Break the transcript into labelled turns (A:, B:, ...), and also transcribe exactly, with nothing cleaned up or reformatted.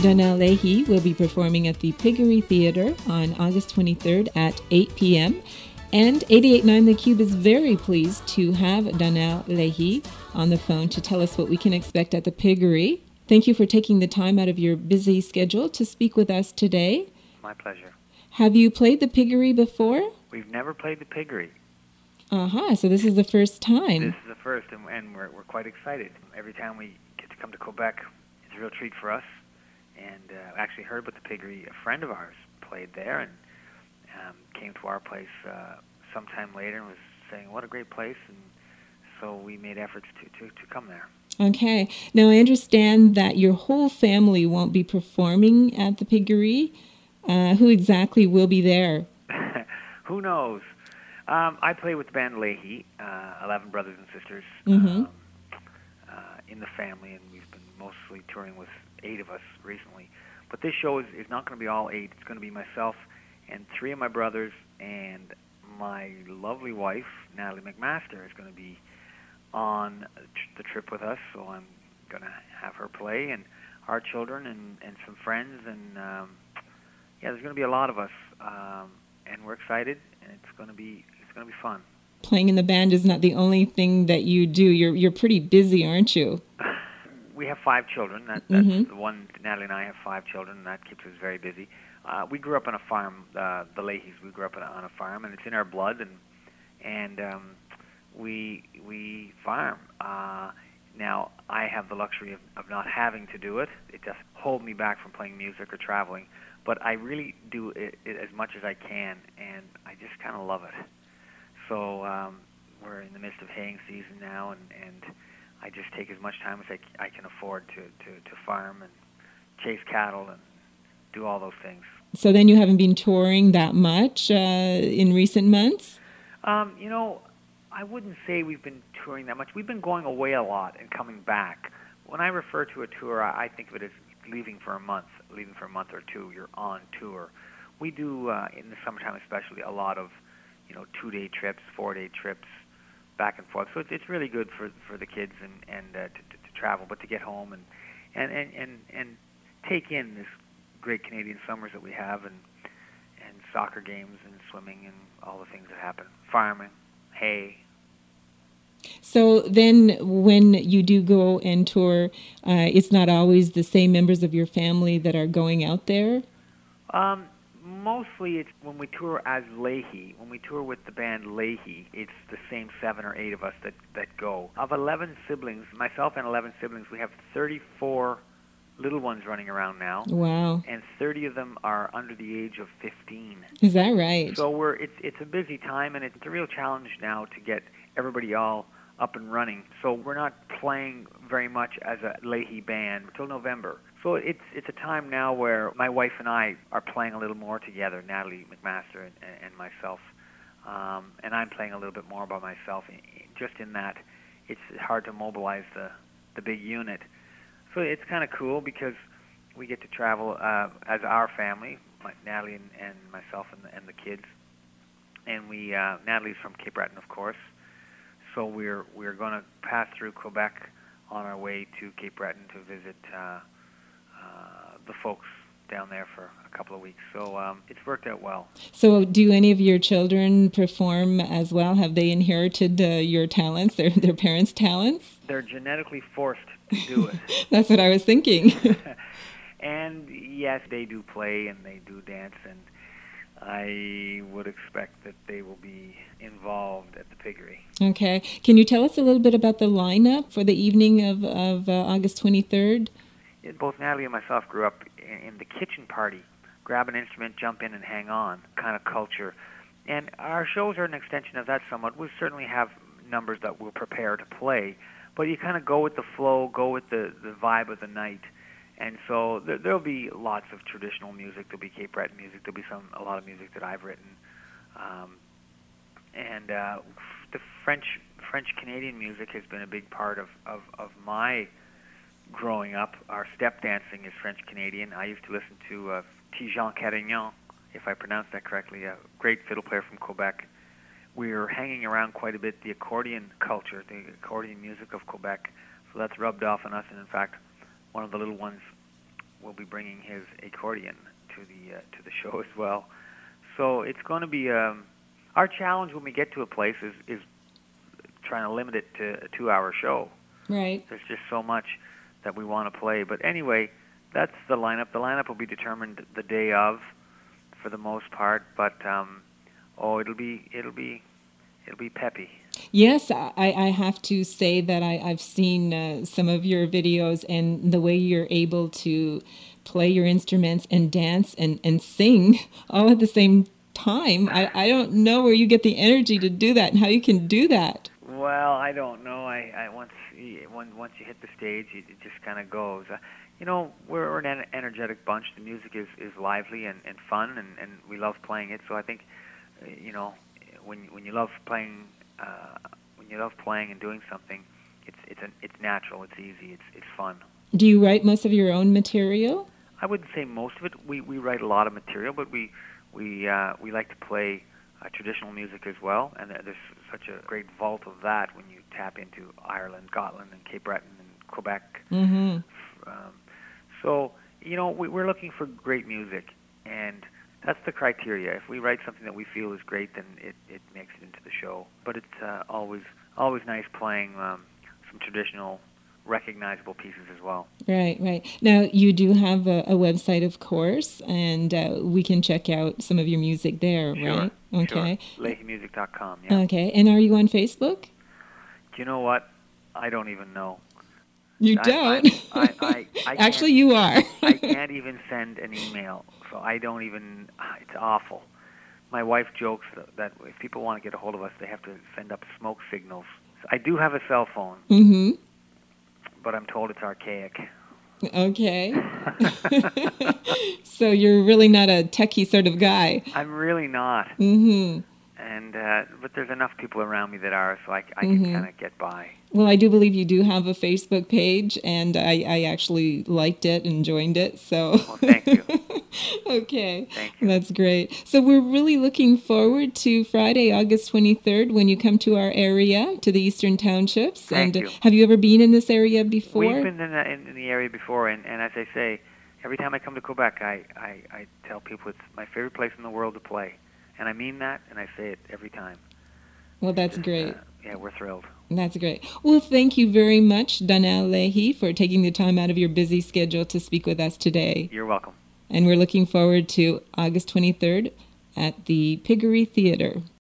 A: Donnell Leahy will be performing at the Piggery Theatre on August twenty-third at eight p.m. And eighty-eight point nine The Cube is very pleased to have Donnell Leahy on the phone to tell us what we can expect at the Piggery. Thank you for taking the time out of your busy schedule to speak with us today.
B: My pleasure.
A: Have you played the Piggery before?
B: We've never played the Piggery.
A: Uh-huh, so this is the first time.
B: This is the first, and, and we're, we're quite excited. Every time we get to come to Quebec, it's a real treat for us. And uh, actually heard about the Piggery. A friend of ours played there and um, came to our place uh, sometime later and was saying, what a great place. And so we made efforts to, to, to come there.
A: Okay. Now, I understand that your whole family won't be performing at the Piggery. Uh, who exactly will be there?
B: Who knows? Um, I play with the band Leahy, uh, eleven brothers and sisters
A: Mm-hmm.
B: um, uh, in the family, and we've been mostly touring with eight of us recently. But this show is, is not going to be all eight. It's going to be myself and three of my brothers, and my lovely wife, Natalie McMaster, is going to be on the trip with us, so I'm going to have her play, and our children and, and some friends, and um, yeah, there's going to be a lot of us, um, and we're excited, and it's going to be it's going to be fun.
A: Playing in the band is not the only thing that you do. You're you're pretty busy, aren't you?
B: We have five children. That, that's
A: Mm-hmm.
B: the one. Natalie and I have five children, and that keeps us very busy. Uh, we grew up on a farm, uh, the Leahys. We grew up on a, on a farm, and it's in our blood, and and um, we we farm. Uh, now, I have the luxury of, of not having to do it. It doesn't hold me back from playing music or traveling, but I really do it, it as much as I can, and I just kind of love it. So um, we're in the midst of haying season now, and, and I just take as much time as I, I can afford to, to, to farm and chase cattle and do all those things.
A: So then you haven't been touring that much uh, in recent months?
B: Um, you know, I wouldn't say we've been touring that much. We've been going away a lot and coming back. When I refer to a tour, I, I think of it as leaving for a month, leaving for a month or two. You're on tour. We do, uh, in the summertime especially, a lot of, you know, two-day trips, four-day trips, back and forth. So it's, it's really good for for the kids and and uh, to, to, to travel, but to get home and and, and, and and take in this great Canadian summers that we have, and and soccer games and swimming and all the things that happen, farming, hay.
A: So then when you do go and tour, uh, it's not always the same members of your family that are going out there?
B: Um, mostly it's when we tour as Leahy. When we tour with the band Leahy, it's the same seven or eight of us that, that go. Of eleven siblings, myself and eleven siblings, we have thirty-four little ones running around now.
A: Wow.
B: And thirty of them are under the age of fifteen.
A: Is that right?
B: So we're it's it's a busy time, and it's a real challenge now to get everybody all up and running. So we're not playing very much as a Leahy band until November. So it's it's a time now where my wife and I are playing a little more together, Natalie McMaster and, and myself, um, and I'm playing a little bit more by myself. Just in that, it's hard to mobilize the the big unit. So it's kind of cool because we get to travel uh, as our family, my, Natalie and, and myself and the, and the kids. And we, uh, Natalie's from Cape Breton, of course. So we're we're going to pass through Quebec on our way to Cape Breton to visit uh, uh, the folks down there for a couple of weeks. So um, it's worked out well.
A: So do any of your children perform as well? Have they inherited uh, your talents, their their parents' talents?
B: They're genetically forced to do it.
A: That's what I was thinking.
B: And yes, they do play and they do dance, and I would expect that they will be involved at the Piggery.
A: Okay. Can you tell us a little bit about the lineup for the evening of, of uh, August twenty-third?
B: Both Natalie and myself grew up in, in the kitchen party, grab an instrument, jump in and hang on kind of culture. And our shows are an extension of that somewhat. We certainly have numbers that we'll prepare to play, but you kind of go with the flow, go with the, the vibe of the night. And so there, there'll be lots of traditional music. There'll be Cape Breton music. There'll be some a lot of music that I've written, um, and uh, the French French Canadian music has been a big part of, of, of my growing up. Our step dancing is French Canadian. I used to listen to uh, Tijan Carignan, if I pronounced that correctly, a great fiddle player from Quebec. We are hanging around quite a bit the accordion culture, the accordion music of Quebec. So that's rubbed off on us, and in fact, one of the little ones will be bringing his accordion to the uh, to the show as well. So it's going to be um, our challenge when we get to a place is is trying to limit it to a two-hour show.
A: Right.
B: There's just so much that we want to play. But anyway, that's the lineup. The lineup will be determined the day of, for the most part. But um, oh, it'll be it'll be it'll be peppy.
A: Yes, I, I have to say that I, I've seen uh, some of your videos, and the way you're able to play your instruments and dance and, and sing all at the same time. I, I don't know where you get the energy to do that and how you can do that.
B: Well, I don't know. I, I once once you hit the stage, it just kind of goes. Uh, you know, we're, we're an energetic bunch. The music is, is lively and, and fun, and, and we love playing it. So I think, uh, you know, when when you love playing, uh, when you love playing and doing something, it's it's an, it's natural. It's easy. It's it's fun.
A: Do you write most of your own material?
B: I wouldn't say most of it. We we write a lot of material, but we we uh, we like to play uh, traditional music as well, and there's such a great vault of that when you tap into Ireland, Scotland, and Cape Breton and Quebec.
A: Mm-hmm.
B: Um, so you know we, we're looking for great music, and that's the criteria. If we write something that we feel is great, then it, it makes it into the show. But it's uh, always always nice playing um, some traditional, recognizable pieces as well.
A: Right, right. Now, you do have a, a website, of course, and uh, we can check out some of your music there,
B: Sure,
A: right? Okay.
B: Sure. Leahy Music dot com, yeah.
A: Okay. And are you on Facebook?
B: Do you know what? I don't even know.
A: You
B: I,
A: don't?
B: I, I, I, I
A: Actually, you are.
B: I can't even send an email, so I don't even, it's awful. My wife jokes that, that if people want to get a hold of us, they have to send up smoke signals. So I do have a cell phone.
A: Mm-hmm.
B: But I'm told it's archaic.
A: Okay. So you're really not a techie sort of guy.
B: I'm really not.
A: Mm-hmm.
B: And uh, but there's enough people around me that are, so I, I
A: Mm-hmm.
B: can kind of get by.
A: Well, I do believe you do have a Facebook page, and I, I actually liked it and joined it. So.
B: Well, thank you.
A: Okay.
B: Thank you.
A: That's great. So we're really looking forward to Friday, August twenty-third, when you come to our area, to the Eastern Townships.
B: Thank
A: and
B: you.
A: Have you ever been in this area before?
B: We've been in the, in, in the area before, and, and as I say, every time I come to Quebec, I, I, I tell people it's my favorite place in the world to play. And I mean that, and I say it every time.
A: Well, that's
B: Just,
A: great.
B: Uh, yeah, we're thrilled.
A: That's great. Well, thank you very much, Donnell Leahy, for taking the time out of your busy schedule to speak with us today.
B: You're welcome.
A: And we're looking forward to August twenty-third at the Piggery Theater.